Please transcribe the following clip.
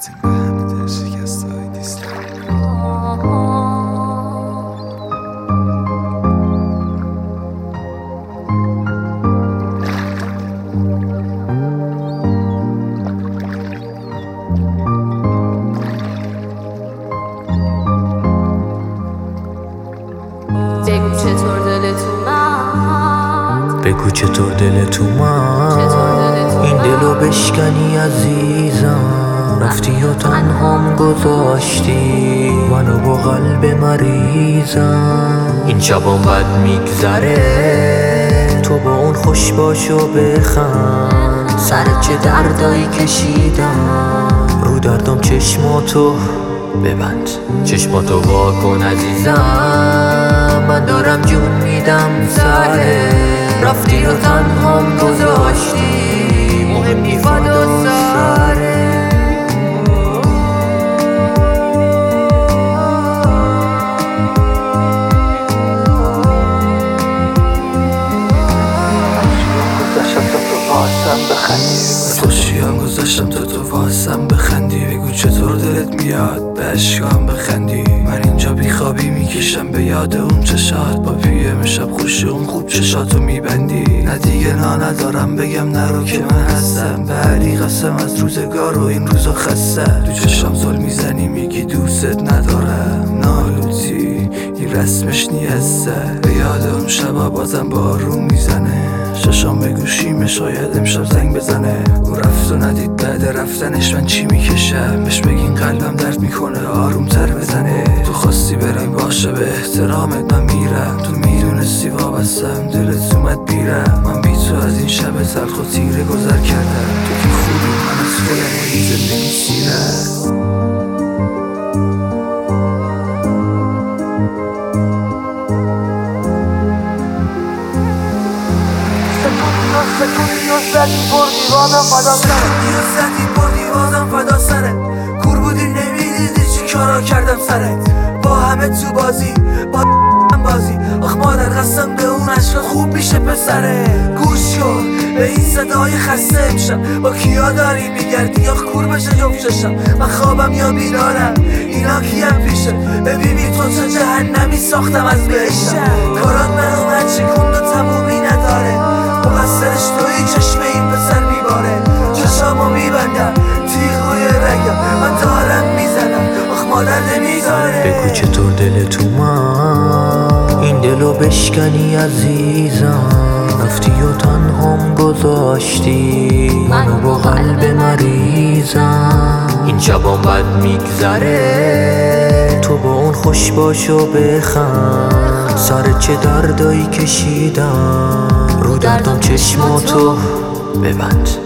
به همه دل شکسته های دیستم. بگو چطور دلت اومد این دلو بشکنی عزیزم. رفتی و تنهام گذاشتی منو با قلب مریضم. این شبام بد میگذره تو با اون خوش باش و بخند. سر چه دردایی کشیدم رو دردم چشماتو ببند. چشماتو وا کن عزیزم من دارم جون میدم سره. رفتی و تنهام گذاشتی مهم نی فدا سره. خوشیام گذاشتم تا تو واسم بخندی. بگو چطور دلت میاد به اشکام بخندی. من اینجا بیخوابی میکشم به یاد اون چشات. با پیم شب خوش اون خوب چشاتو میبندی. نه دیگه ندارم بگم نرو که من هستم. به علی قسم از روزگار و این روزا خسته. تو چشم زل میزنی میگی دوستت ندارم. نالوتی این رسمش نیسته. به یاد اون شبا بازم بارون میزنه. ششام به گوشیمه شاید امشب زنگ بزنه. او رفت و ندید بعد رفتنش من چی میکشم. بهش بگین قلبم درد میکنه آروم تر بزنه. تو خواستی بریم باشه به احترامت من میرم. تو میدونستی وابستم دلت اومد بیرم. من بی تو از این شب تلخ و تیره گذر کردم. تو که خوبی من از خودم و این زندگی سیرم. زدی بردی بازم فدا سرت. کور بودی نمیدیدی چی کارا کردم سرت. با همه تو بازی با بازی. آخ مادر قسم به اون عشق خوب میشه پسره. گوش کن به این صدای خسته امشب. با کیا داری میگردی یا کور بشه جفت چشم. من خوابم یا بیدارم اینا کیم پیشه. ببینی تو چه جهنمی ساختم از بهشم. کارات منو من چکوند و تمومی نداره. مقصرش توی چشم این پسر میباره. چشامو میبندم تیغوی رگم من دارم میزنم. آخ مادر نمیذاره. بگو چطور دلت اومد این دلو بشکنی عزیزم. رفتی و تنهام گذاشتی منو با قلب مریضم. این شبام بد میگذره تو با اون خوش باش و بخند. سر چه دردایی کشیدم رو دردم چشماتو ببند.